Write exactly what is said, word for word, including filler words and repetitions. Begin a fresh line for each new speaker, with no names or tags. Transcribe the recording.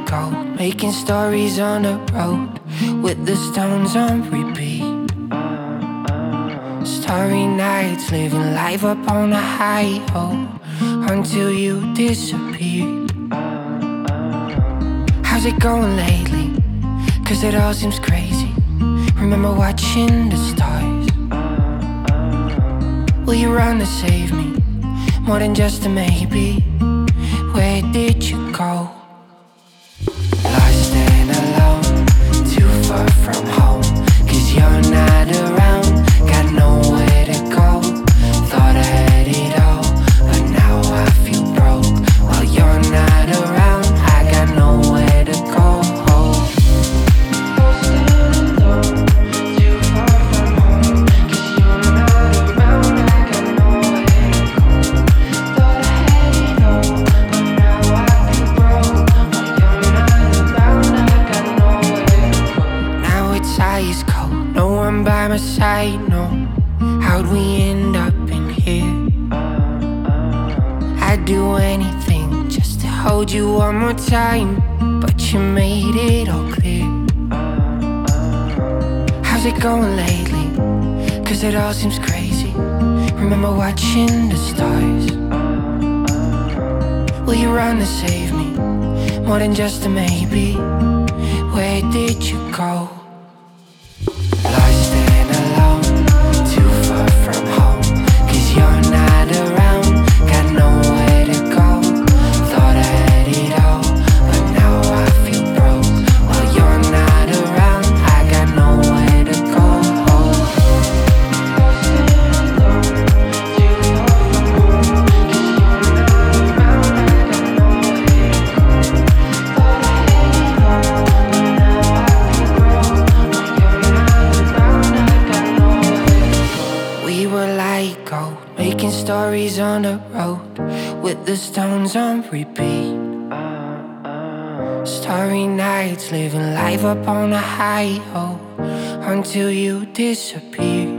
go, making stories on the road with the Stones on repeat. Starry nights, living life up on a high ho until you disappeared. How's it going lately? Cause it all seems crazy. Remember watching the stars. Will you run to save me? More than just a maybe. Where did you go? Lost and alone, too far from home. Cause you're not around, got nowhere to go. Thought I had it all, but now I feel broke. While you're not around, I got nowhere to go. Lost and alone, too far from home. Cause you're not around, I got nowhere to go. Thought I had it all, but now I feel broke. While you're not around, I got nowhere to go. Now it's ice cold, no one by my side, no. How'd we end up in here? I'd do anything just to hold you one more time, but you made it all clear. How's it going lately? Cause it all seems crazy. Remember watching the stars. Will you run to save me? More than just a maybe. Where did you go? Lost and alone, too far from home. Cause you're not around, got nowhere to go. Thought I had it all, but now I feel broke. While you're not around, I got nowhere to go. Lost and alone, too far from home. Cause you're not around, I got nowhere to go. Thought I had it all, but now I feel broke. While you're not around, I got nowhere to go. We were like gold, making stories on the road with the Stones on repeat. Starry nights, living life up on a high ho until you disappeared.